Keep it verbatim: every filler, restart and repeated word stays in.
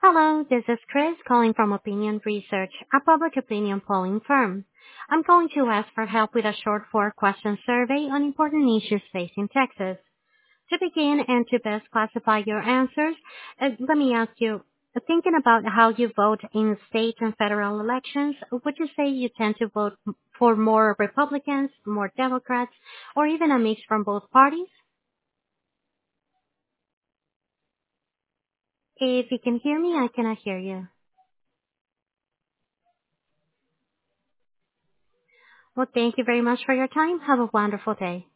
Hello, this is Chris calling from Opinion Research, a public opinion polling firm. I'm going to ask for help with a short four-question survey on important issues facing Texas. To begin and to best classify your answers, uh, let me ask you, uh, thinking about how you vote in state and federal elections, would you say you tend to vote m- for more Republicans, more Democrats, or even a mix from both parties? If you can hear me, I cannot hear you. Well, thank you very much for your time. Have a wonderful day.